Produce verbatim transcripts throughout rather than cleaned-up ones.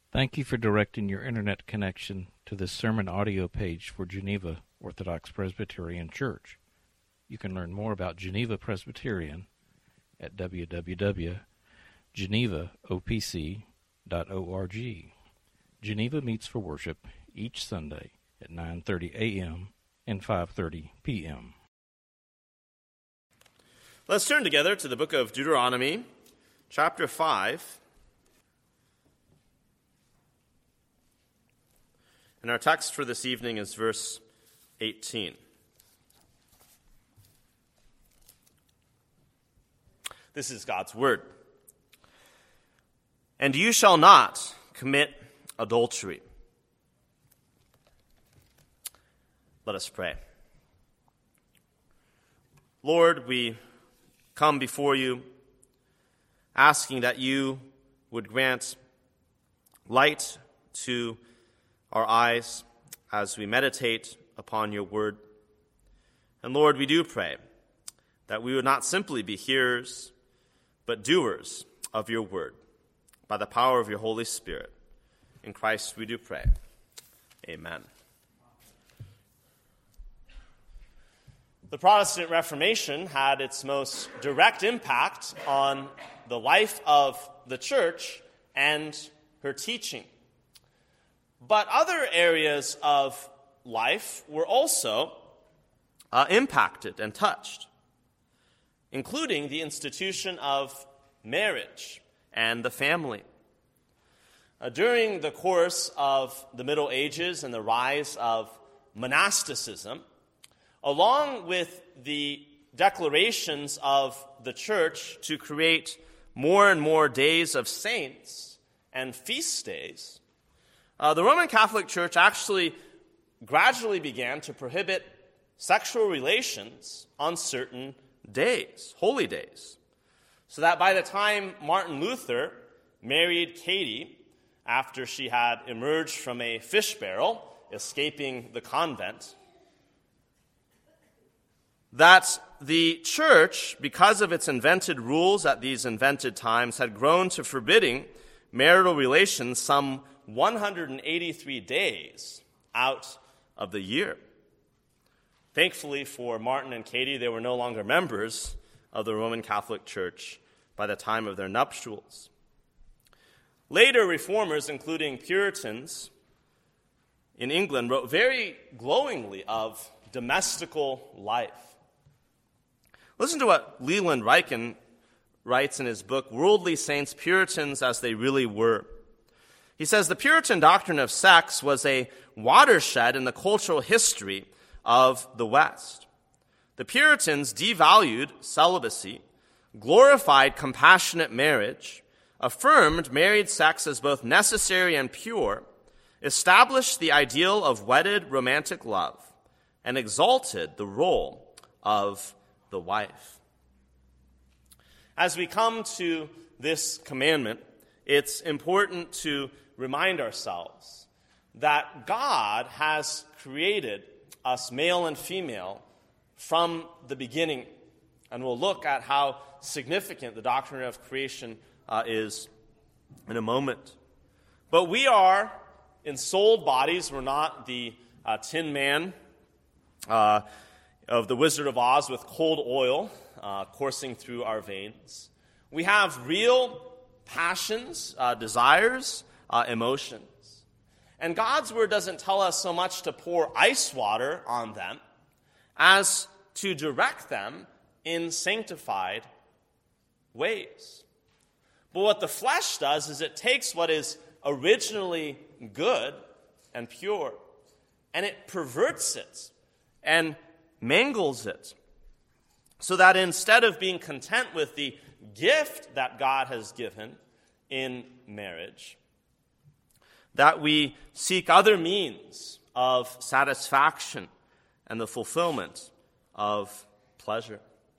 Thank you for directing your internet connection to this sermon audio page for Geneva Orthodox Presbyterian Church. You can learn more about Geneva Presbyterian at w w w dot geneva o p c dot org. Geneva meets for worship each Sunday at nine thirty a m and five thirty p m Let's turn together to the book of Deuteronomy, chapter five. And our text for this evening is verse eighteen. This is God's word. And you shall not commit adultery. Let us pray. Lord, we come before you asking that you would grant light to our eyes as we meditate upon your word. And Lord, we do pray that we would not simply be hearers, but doers of your word by the power of your Holy Spirit. In Christ we do pray. Amen. The Protestant Reformation had its most direct impact on the life of the church and her teaching. But other areas of life were also uh, impacted and touched, including the institution of marriage and the family. Uh, during the course of the Middle Ages and the rise of monasticism, along with the declarations of the church to create more and more days of saints and feast days, Uh, the Roman Catholic Church actually gradually began to prohibit sexual relations on certain days, holy days, so that by the time Martin Luther married Katie after she had emerged from a fish barrel, escaping the convent, that the church, because of its invented rules at these invented times, had grown to forbidding marital relations some one hundred eighty-three days out of the year. Thankfully for Martin and Katie, they were no longer members of the Roman Catholic Church by the time of their nuptials. Later reformers, including Puritans in England, wrote very glowingly of domestical life. Listen to what Leland Ryken writes in his book, Worldly Saints, Puritans as They Really Were. He says, the Puritan doctrine of sex was a watershed in the cultural history of the West. The Puritans devalued celibacy, glorified compassionate marriage, affirmed married sex as both necessary and pure, established the ideal of wedded romantic love, and exalted the role of the wife. As we come to this commandment, it's important to remind ourselves that God has created us male and female from the beginning. And we'll look at how significant the doctrine of creation uh, is in a moment. But we are ensouled bodies. We're not the uh, Tin Man uh, of the Wizard of Oz with cold oil uh, coursing through our veins. We have real passions, uh, desires, uh, emotions. And God's word doesn't tell us so much to pour ice water on them as to direct them in sanctified ways. But what the flesh does is it takes what is originally good and pure, and it perverts it and mangles it, so that instead of being content with the gift that God has given in marriage, that we seek other means of satisfaction and the fulfillment of pleasure.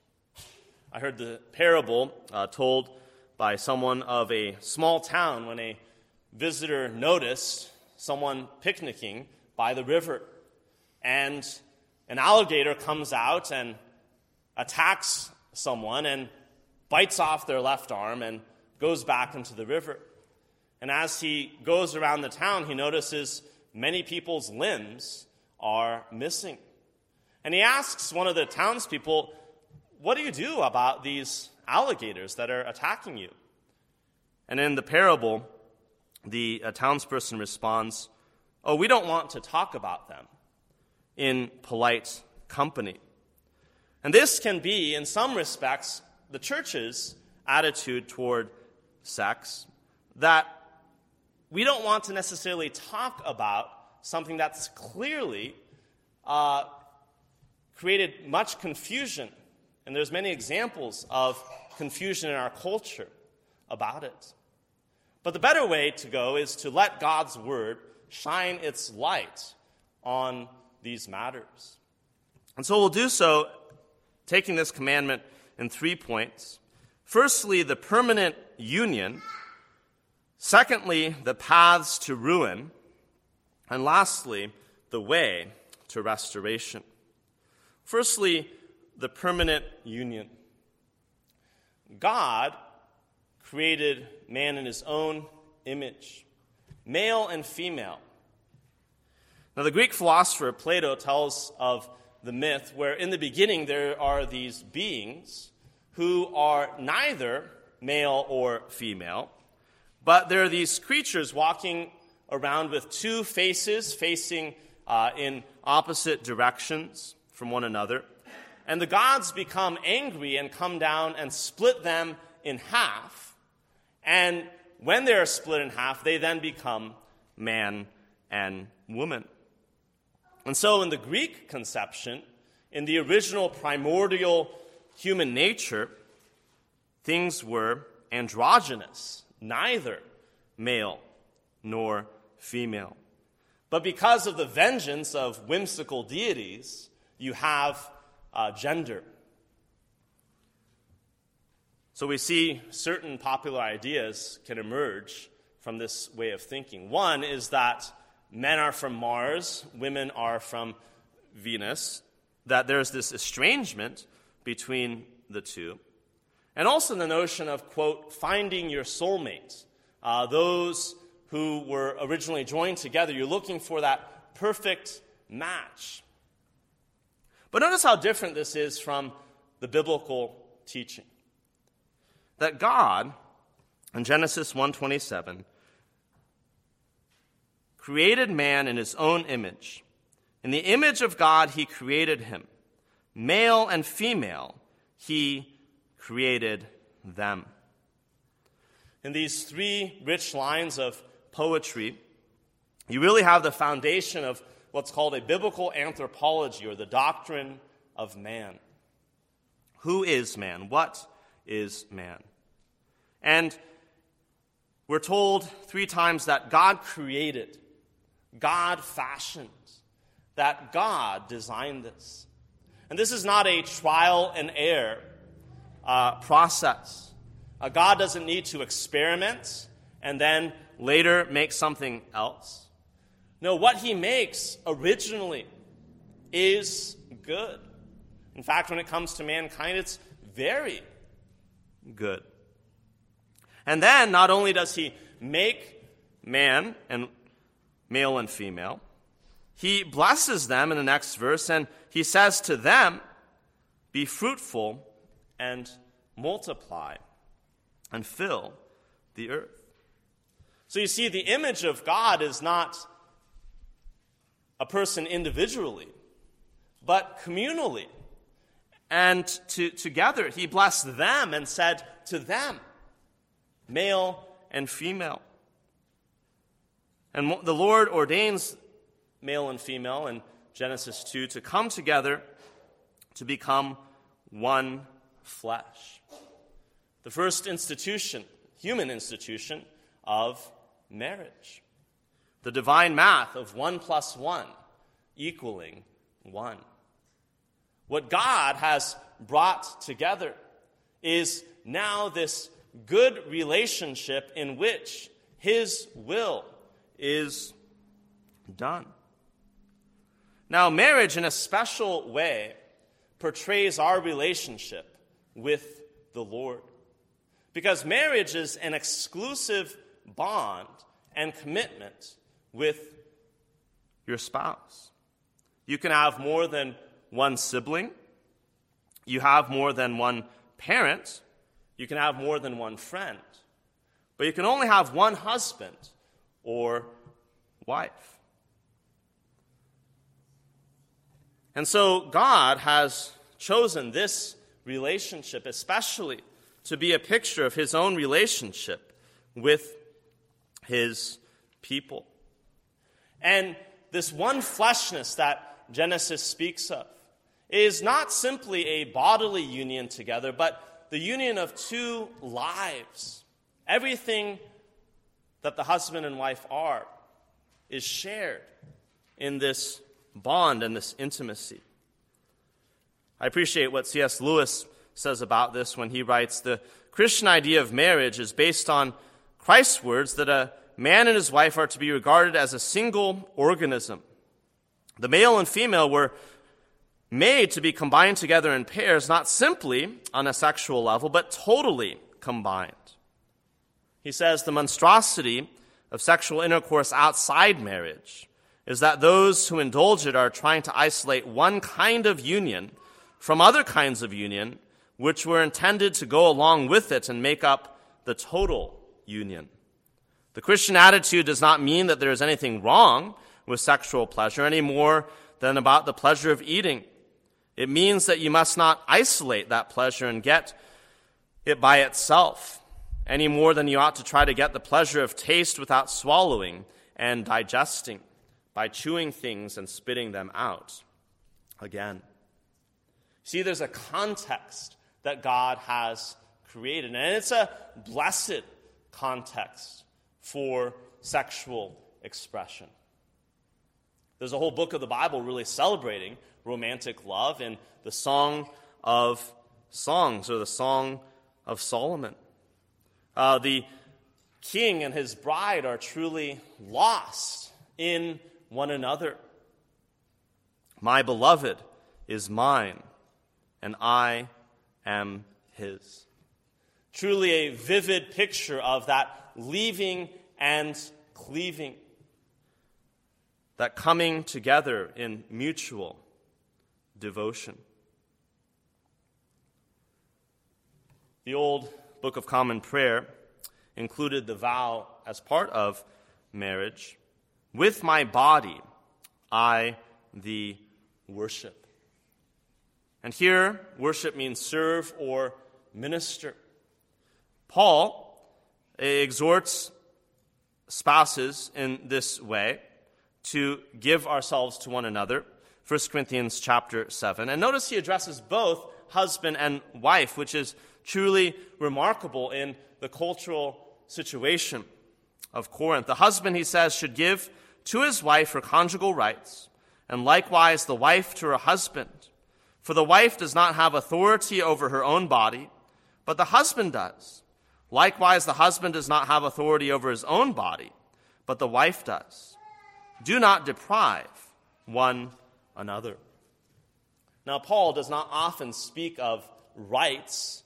I heard the parable uh, told by someone of a small town when a visitor noticed someone picnicking by the river, and an alligator comes out and attacks someone and bites off their left arm and goes back into the river. And as he goes around the town, he notices many people's limbs are missing. And he asks one of the townspeople, "What do you do about these alligators that are attacking you?" And in the parable, the uh, townsperson responds, "Oh, we don't want to talk about them in polite company." And this can be, in some respects, the church's attitude toward sex, that we don't want to necessarily talk about something that's clearly uh, created much confusion. And there's many examples of confusion in our culture about it. But the better way to go is to let God's word shine its light on these matters. And so we'll do so taking this commandment in three points. Firstly, the permanent union. Secondly, the paths to ruin. And lastly, the way to restoration. Firstly, the permanent union. God created man in his own image, male and female. Now, the Greek philosopher Plato tells of the myth where in the beginning there are these beings who are neither male or female, but there are these creatures walking around with two faces facing uh, in opposite directions from one another. And the gods become angry and come down and split them in half. And when they are split in half, they then become man and woman. And so in the Greek conception, in the original primordial human nature, things were androgynous, neither male nor female. But because of the vengeance of whimsical deities, you have uh, gender. So we see certain popular ideas can emerge from this way of thinking. One is that men are from Mars, women are from Venus, that there's this estrangement between the two. And also the notion of, quote, finding your soulmate. Uh, those who were originally joined together, you're looking for that perfect match. But notice how different this is from the biblical teaching. That God, in Genesis one twenty-seven, created man in his own image. In the image of God, he created him. Male and female, he created them. In these three rich lines of poetry, you really have the foundation of what's called a biblical anthropology, or the doctrine of man. Who is man? What is man? And we're told three times that God created, God fashioned, that God designed this. And this is not a trial and error uh, process. Uh, God doesn't need to experiment and then later make something else. No, what he makes originally is good. In fact, when it comes to mankind, it's very good. And then, not only does he make man and male and female, he blesses them in the next verse, and he says to them, be fruitful and multiply and fill the earth. So you see, the image of God is not a person individually, but communally. And to, together, he blessed them and said to them, male and female. And the Lord ordains male and female in Genesis two to come together to become one flesh. The first institution, human institution, of marriage. The divine math of one plus one equaling one. What God has brought together is now this good relationship in which his will is done. Now, marriage in a special way portrays our relationship with the Lord. Because marriage is an exclusive bond and commitment with your spouse. You can have more than one sibling. You have more than one parent. You can have more than one friend. But you can only have one husband or wife. And so God has chosen this relationship especially to be a picture of his own relationship with his people. And this one fleshness that Genesis speaks of is not simply a bodily union together, but the union of two lives. Everything that the husband and wife are is shared in this bond and this intimacy. I appreciate what C S Lewis says about this when he writes, "The Christian idea of marriage is based on Christ's words that a man and his wife are to be regarded as a single organism. The male and female were made to be combined together in pairs, not simply on a sexual level, but totally combined." He says the monstrosity of sexual intercourse outside marriage is that those who indulge it are trying to isolate one kind of union from other kinds of union which were intended to go along with it and make up the total union. The Christian attitude does not mean that there is anything wrong with sexual pleasure any more than about the pleasure of eating. It means that you must not isolate that pleasure and get it by itself any more than you ought to try to get the pleasure of taste without swallowing and digesting by chewing things and spitting them out again. See, there's a context that God has created, and it's a blessed context for sexual expression. There's a whole book of the Bible really celebrating romantic love in the Song of Songs, or the Song of Solomon. Uh, the king and his bride are truly lost in one another. My beloved is mine, and I am his. Truly a vivid picture of that leaving and cleaving, that coming together in mutual devotion. The old Book of Common Prayer included the vow as part of marriage: "With my body I thee worship." And here, worship means serve or minister. Paul exhorts spouses in this way to give ourselves to one another, First Corinthians chapter seven. And notice he addresses both husband and wife, which is truly remarkable in the cultural situation of Corinth. The husband, he says, should give to his wife her conjugal rights, and likewise the wife to her husband. For the wife does not have authority over her own body, but the husband does. Likewise, the husband does not have authority over his own body, but the wife does. Do not deprive one another. Now, Paul does not often speak of rights,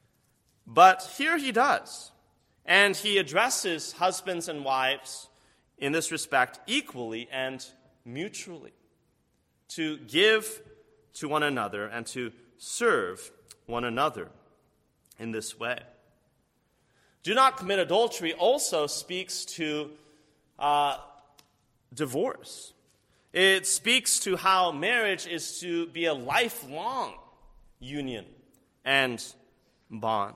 but here he does. And he addresses husbands and wives in this respect equally and mutually, to give to one another and to serve one another in this way. Do not commit adultery also speaks to uh, divorce. It speaks to how marriage is to be a lifelong union and bond.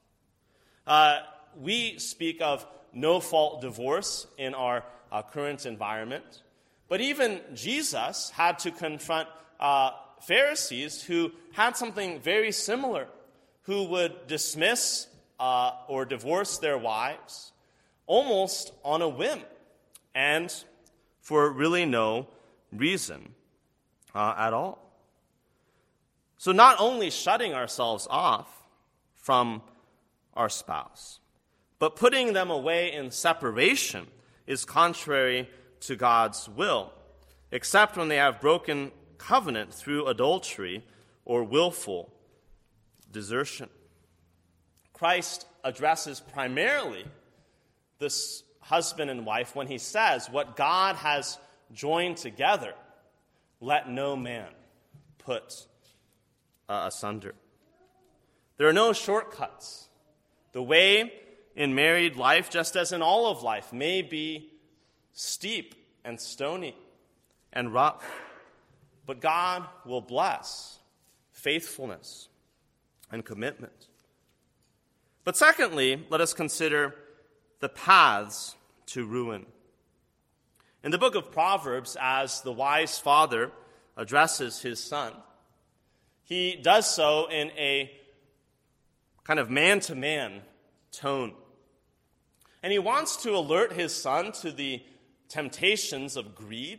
Uh, we speak of no-fault divorce in our uh, current environment, but even Jesus had to confront uh, Pharisees who had something very similar, who would dismiss uh, or divorce their wives almost on a whim and for really no reason uh, at all. So not only shutting ourselves off from our spouse, but putting them away in separation is contrary to God's will, except when they have broken covenant through adultery or willful desertion. Christ addresses primarily this husband and wife when he says, what God has joined together, let no man put uh, asunder. There are no shortcuts. The way in married life, just as in all of life, may be steep and stony and rough, but God will bless faithfulness and commitment. But secondly, let us consider the paths to ruin. In the book of Proverbs, as the wise father addresses his son, he does so in a kind of man-to-man tone. And he wants to alert his son to the temptations of greed,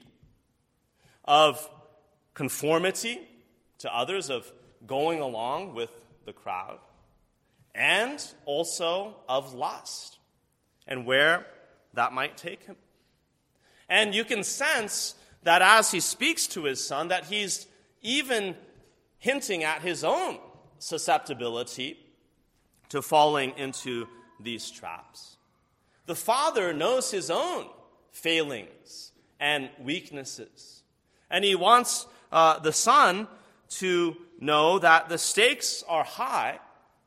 of conformity to others, of going along with the crowd, and also of lust, and where that might take him. And you can sense that as he speaks to his son, that he's even hinting at his own susceptibility to falling into these traps. The father knows his own failings and weaknesses, and he wants uh, the son to know that the stakes are high,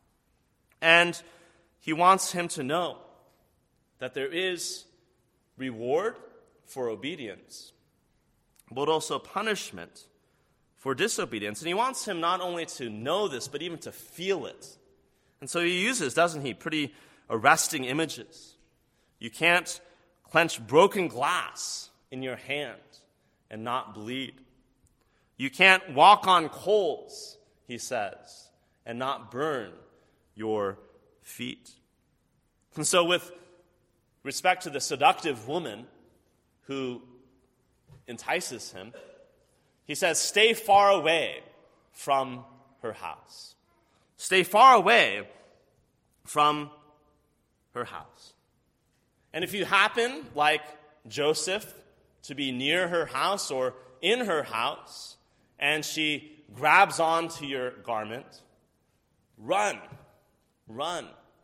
and he wants him to know that there is reward for obedience, but also punishment for disobedience. And he wants him not only to know this, but even to feel it. And so he uses, doesn't he, pretty arresting images. You can't clench broken glass in your hand and not bleed. You can't walk on coals, he says, and not burn your feet. And so with respect to the seductive woman who entices him, he says, stay far away from her house. Stay far away from her house. And if you happen, like Joseph, to be near her house or in her house, and she grabs onto your garment, run, run.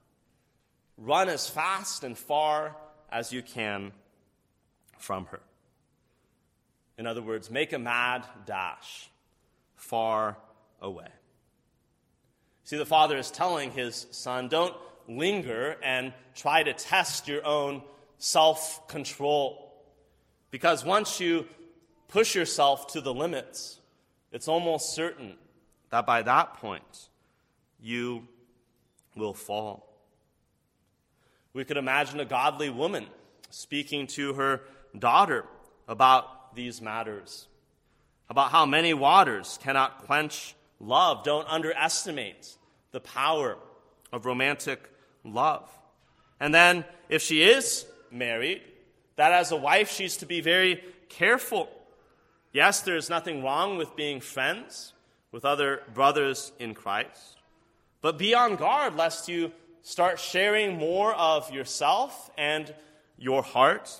Run as fast and far as you can from her. In other words, make a mad dash far away. See, the father is telling his son, don't linger and try to test your own self-control. Because once you push yourself to the limits, it's almost certain that by that point, you will fall. We could imagine a godly woman speaking to her daughter about these matters, about how many waters cannot quench love. Don't underestimate the power of romantic love. And then, if she is married, that as a wife she's to be very careful. Yes, there's nothing wrong with being friends with other brothers in Christ, but be on guard lest you start sharing more of yourself and your heart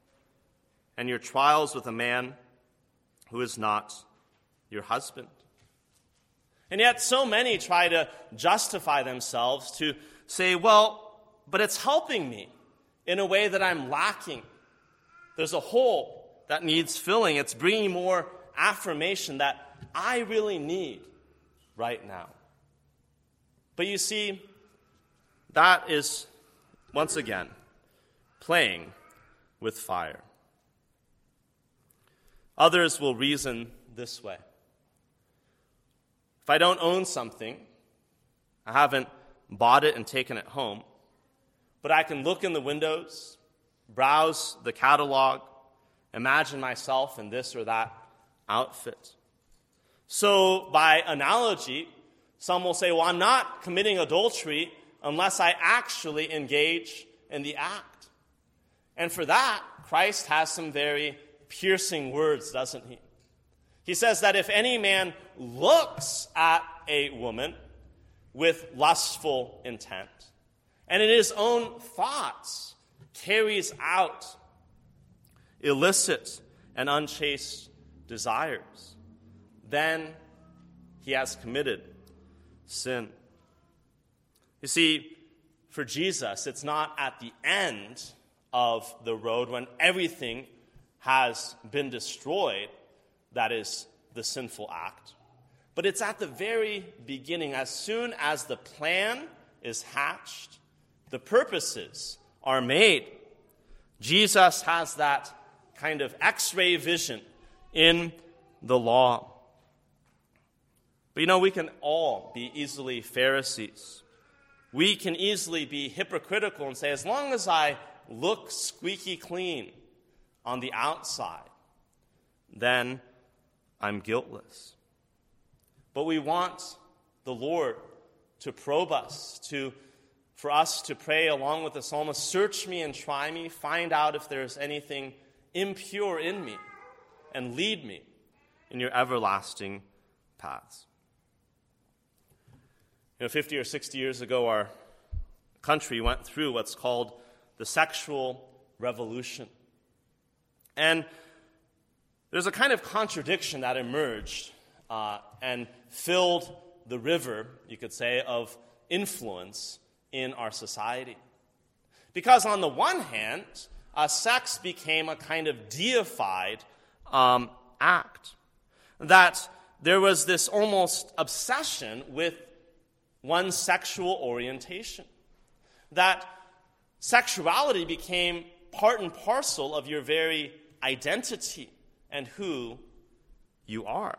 and your trials with a man who is not your husband. And yet so many try to justify themselves to say, well, but it's helping me in a way that I'm lacking. There's a hole that needs filling. It's bringing more affirmation that I really need right now. But you see, that is, once again, playing with fire. Others will reason this way. If I don't own something, I haven't bought it and taken it home, but I can look in the windows, browse the catalog, imagine myself in this or that outfit. So, by analogy, some will say, well, I'm not committing adultery unless I actually engage in the act. And for that, Christ has some very piercing words, doesn't he? He says that if any man looks at a woman with lustful intent, and in his own thoughts carries out illicit and unchaste desires, then he has committed sin. You see, for Jesus, it's not at the end of the road when everything has been destroyed that is the sinful act. But it's at the very beginning, as soon as the plan is hatched, the purposes are made. Jesus has that kind of X-ray vision in the law. But you know, we can all be easily Pharisees. We can easily be hypocritical and say, as long as I look squeaky clean on the outside, then I'm guiltless. But we want the Lord to probe us, to for us to pray along with the psalmist, search me and try me, find out if there's anything impure in me, and lead me in your everlasting paths. You know, fifty or sixty years ago, our country went through what's called the sexual revolution. And there's a kind of contradiction that emerged uh, and filled the river, you could say, of influence in our society. Because on the one hand, uh, sex became a kind of deified um, act. That there was this almost obsession with one's sexual orientation. That sexuality became part and parcel of your very identity and who you are.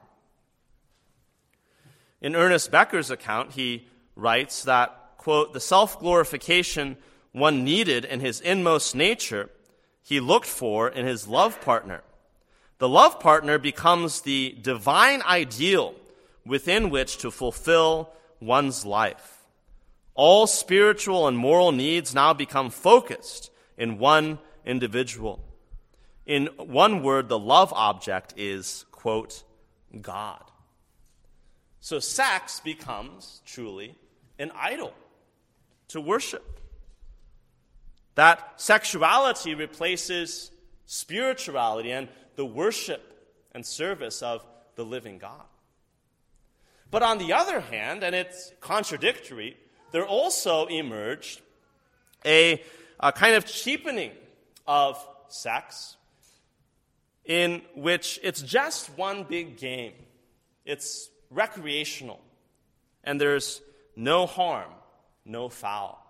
In Ernest Becker's account, he writes that, quote, the self-glorification one needed in his inmost nature, he looked for in his love partner. The love partner becomes the divine ideal within which to fulfill one's life. All spiritual and moral needs now become focused in one individual. In one word, the love object is, quote, God. So sex becomes truly an idol to worship. That sexuality replaces spirituality and the worship and service of the living God. But on the other hand, and it's contradictory, there also emerged a, a kind of cheapening of sex in which it's just one big game. It's recreational, and there's no harm, no foul.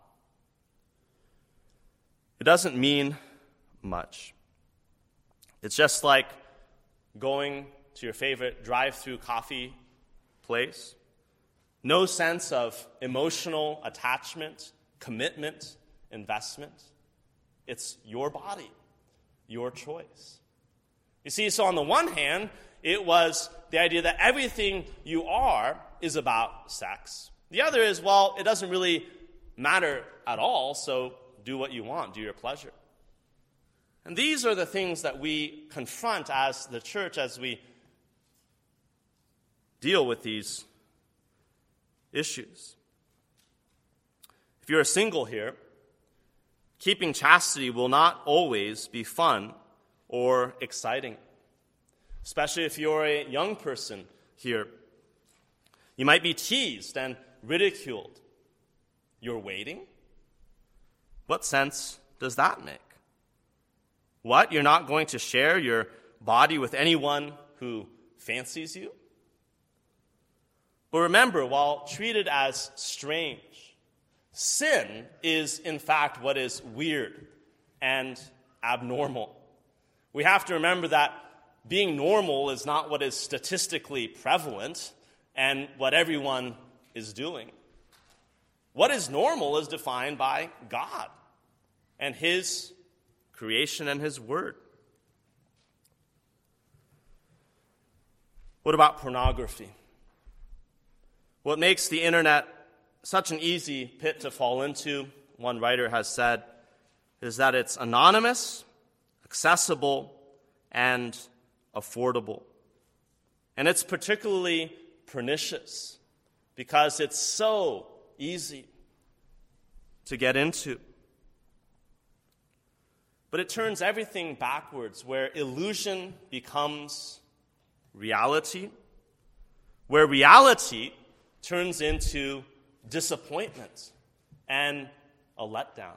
It doesn't mean much. It's just like going to your favorite drive-through coffee place. No sense of emotional attachment, commitment, investment. It's your body, your choice. You see, so on the one hand, it was the idea that everything you are is about sex. The other is, well, it doesn't really matter at all, so do what you want, do your pleasure. And these are the things that we confront as the church as we deal with these issues. If you're a single here, keeping chastity will not always be fun or exciting. Especially if you're a young person here. You might be teased and ridiculed. You're waiting? What sense does that make? What? You're not going to share your body with anyone who fancies you? But remember, while treated as strange, sin is in fact what is weird and abnormal. We have to remember that being normal is not what is statistically prevalent and what everyone is doing. What is normal is defined by God and His creation and His Word. What about pornography? What makes the internet such an easy pit to fall into, one writer has said, is that it's anonymous, accessible, and affordable. And it's particularly pernicious because it's so easy to get into. But it turns everything backwards, where illusion becomes reality, where reality turns into disappointment and a letdown.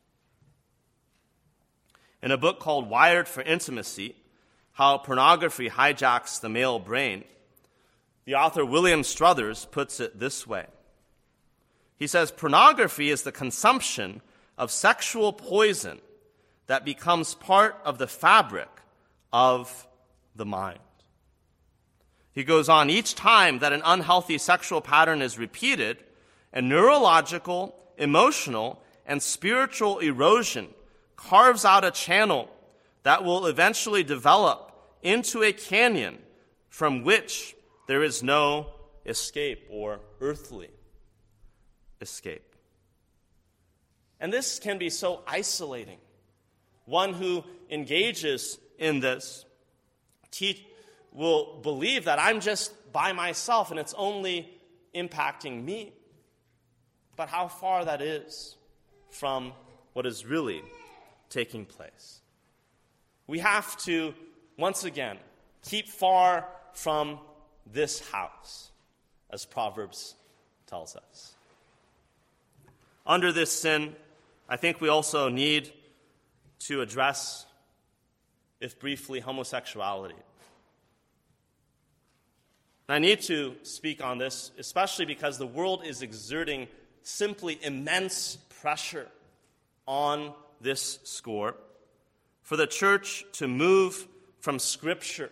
In a book called Wired for Intimacy, How Pornography Hijacks the Male Brain, the author William Struthers puts it this way. He says, pornography is the consumption of sexual poison that becomes part of the fabric of the mind. He goes on, each time that an unhealthy sexual pattern is repeated, a neurological, emotional, and spiritual erosion carves out a channel that will eventually develop into a canyon from which there is no escape or earthly escape. And this can be so isolating. One who engages in this te- will believe that I'm just by myself and it's only impacting me. But how far that is from what is really taking place. We have to, once again, keep far from this house, as Proverbs tells us. Under this sin, I think we also need to address, if briefly, homosexuality. I need to speak on this, especially because the world is exerting simply immense pressure on this score for the church to move from Scripture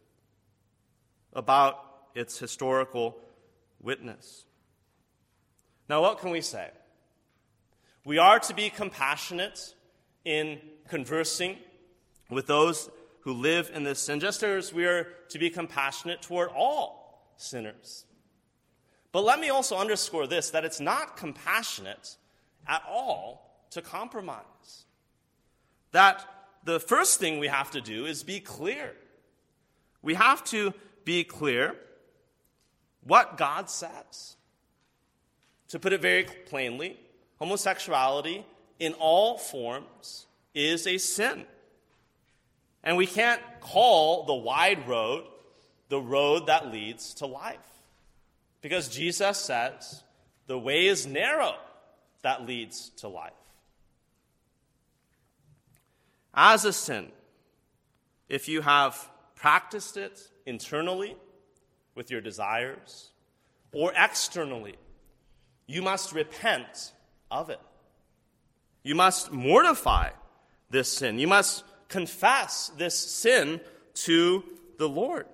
about its historical witness. Now, what can we say? We are to be compassionate in conversing with those who live in this sin, just as we are to be compassionate toward all sinners. But let me also underscore this, that it's not compassionate at all to compromise. That the first thing we have to do is be clear. We have to be clear what God says. To put it very plainly, homosexuality in all forms is a sin. And we can't call the wide road the road that leads to life. Because Jesus says the way is narrow that leads to life. As a sin, if you have practiced it internally with your desires or externally, you must repent of it. You must mortify this sin. You must confess this sin to the Lord.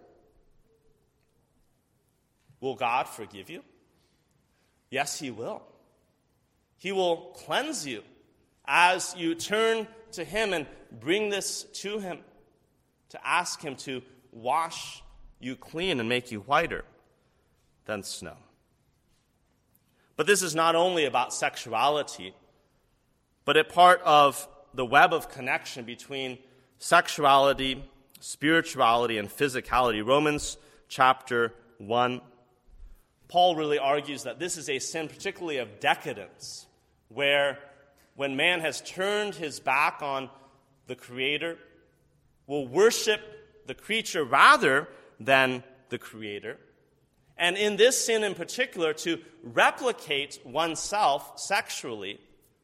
Will God forgive you? Yes, He will. He will cleanse you as you turn to Him and bring this to Him, to ask Him to wash you clean and make you whiter than snow. But this is not only about sexuality, but a part of the web of connection between sexuality, spirituality, and physicality. Romans chapter one. Paul really argues that this is a sin particularly of decadence, where when man has turned his back on the Creator, will worship the creature rather than the Creator. And in this sin in particular, to replicate oneself sexually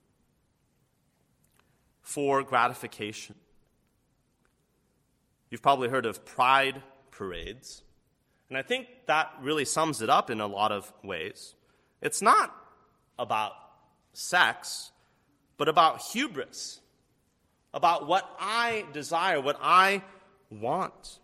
for gratification. You've probably heard of pride parades. And I think that really sums it up in a lot of ways. It's not about sex, but about hubris, about what I desire, what I want.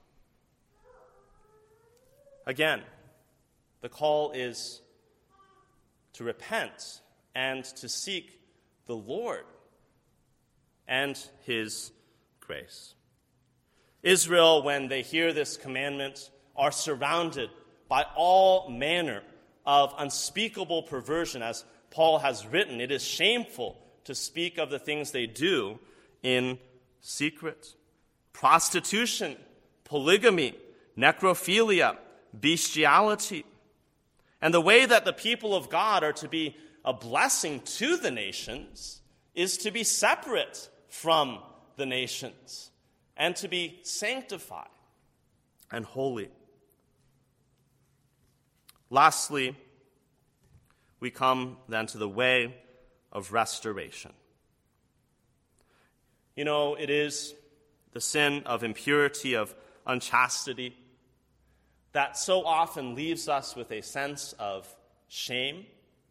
Again, the call is to repent and to seek the Lord and His grace. Israel, when they hear this commandment, are surrounded by all manner of unspeakable perversion. As Paul has written, it is shameful to speak of the things they do in secret. Prostitution, polygamy, necrophilia, bestiality. And the way that the people of God are to be a blessing to the nations is to be separate from the nations and to be sanctified and holy. Lastly, we come then to the way of restoration. You know, it is the sin of impurity, of unchastity, that so often leaves us with a sense of shame,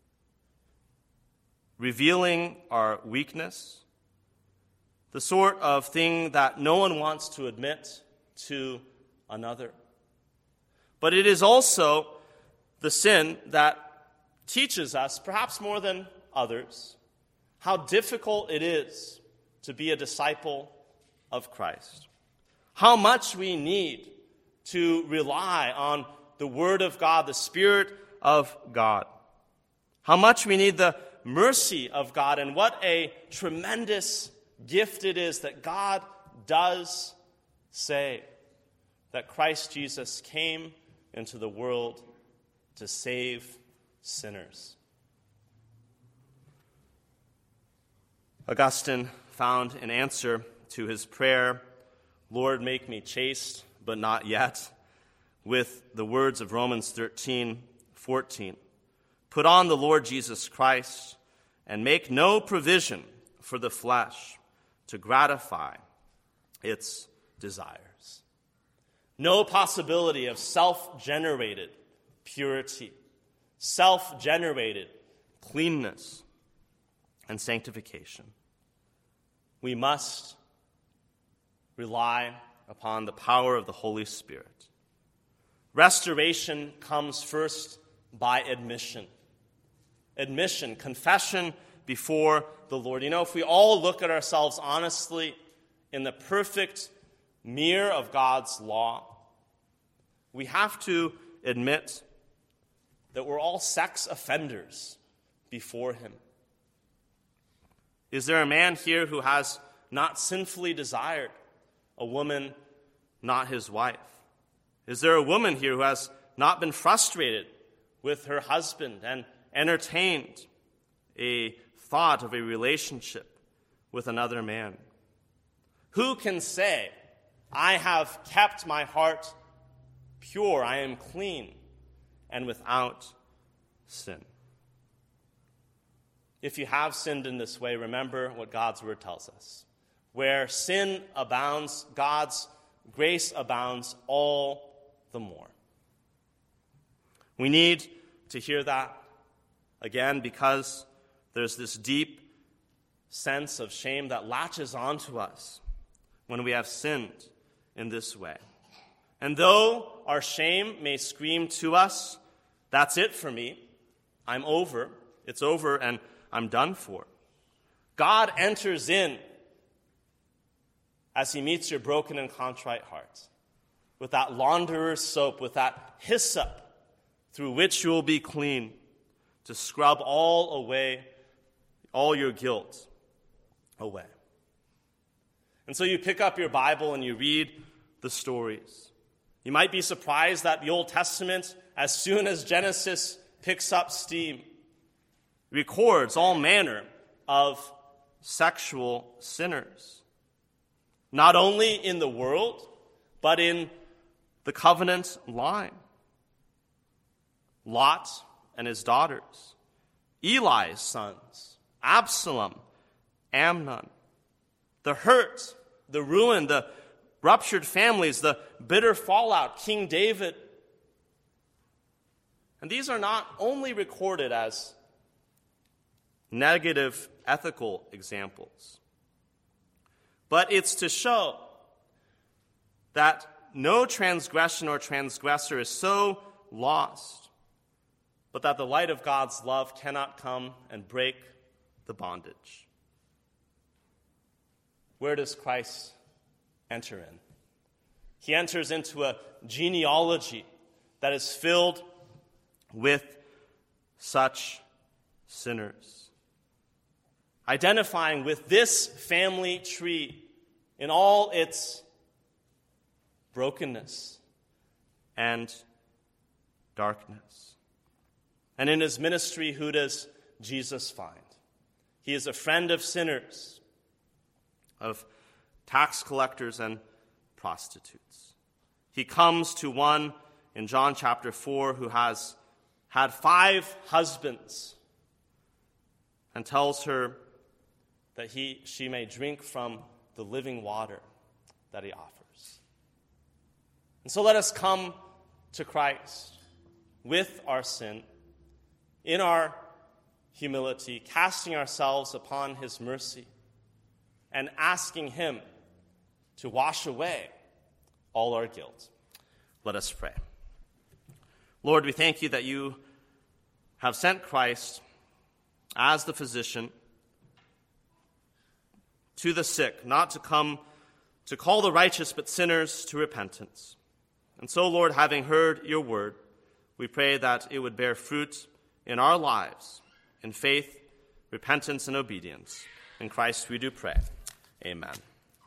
revealing our weakness, the sort of thing that no one wants to admit to another. But it is also the sin that teaches us, perhaps more than others, how difficult it is to be a disciple of Christ. How much we need to rely on the Word of God, the Spirit of God. How much we need the mercy of God, and what a tremendous gift it is that God does say that Christ Jesus came into the world to save sinners. Augustine found an answer to his prayer, "Lord, make me chaste, but not yet," with the words of Romans thirteen fourteen. "Put on the Lord Jesus Christ, and make no provision for the flesh to gratify its desires." No possibility of self-generated purity, self-generated cleanness and sanctification. We must rely upon the power of the Holy Spirit. Restoration comes first by admission. Admission, confession before the Lord. You know, if we all look at ourselves honestly in the perfect mirror of God's law, we have to admit that we're all sex offenders before Him. Is there a man here who has not sinfully desired a woman not his wife? Is there a woman here who has not been frustrated with her husband and entertained a thought of a relationship with another man? Who can say, "I have kept my heart pure, I am clean and without sin"? If you have sinned in this way, remember what God's word tells us. Where sin abounds, God's grace abounds all the more. We need to hear that again, because there's this deep sense of shame that latches onto us when we have sinned in this way. And though our shame may scream to us, "That's it for me, I'm over, it's over, and I'm done for," God enters in as He meets your broken and contrite heart with that launderer's soap, with that hyssop through which you will be clean, to scrub all away, all your guilt away. And so you pick up your Bible and you read the stories. You might be surprised that the Old Testament, as soon as Genesis picks up steam, records all manner of sexual sinners. Not only in the world, but in the covenant line. Lot and his daughters, Eli's sons, Absalom, Amnon, the hurt, the ruin, the ruptured families, the bitter fallout, King David. And these are not only recorded as negative ethical examples, but it's to show that no transgression or transgressor is so lost, but that the light of God's love cannot come and break the bondage. Where does Christ enter in? He enters into a genealogy that is filled with such sinners, identifying with this family tree in all its brokenness and darkness. And in his ministry, who does Jesus find? He is a friend of sinners, of tax collectors and prostitutes. He comes to one in John chapter four who has had five husbands, and tells her that he, she may drink from the living water that he offers. And so let us come to Christ with our sin, in our humility, casting ourselves upon his mercy, and asking him to wash away all our guilt. Let us pray. Lord, we thank you that you have sent Christ as the physician to the sick, not to come to call the righteous but sinners to repentance. And so, Lord, having heard your word, we pray that it would bear fruit in our lives, in faith, repentance, and obedience. In Christ we do pray. Amen.